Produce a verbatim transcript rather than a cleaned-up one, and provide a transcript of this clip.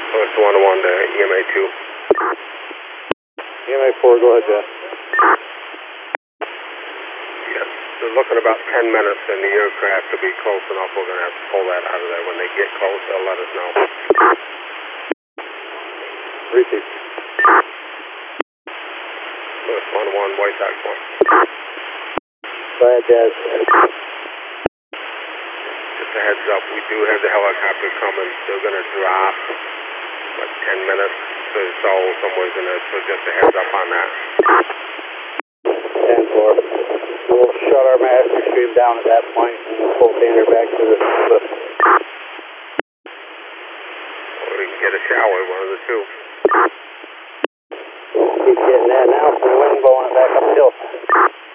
It's one to one to E M A two. E M A four, go ahead, Jeff. Yes, they're looking about ten minutes, and the aircraft will be close enough. We're going to have to pull that out of there. When they get close, they'll let us know. Repeat. It's one to one, White Sox one. Go ahead, Jazz. Just a heads up, we do have the helicopter coming. They're going to drop like ten minutes. So, so someone's going to, so just a heads up on that. ten four. We'll shut our master stream down at that point and pull Tanner back to the lift. Or we can get a shower, one of the two. Keep getting that now from the wind blowing it back uphill.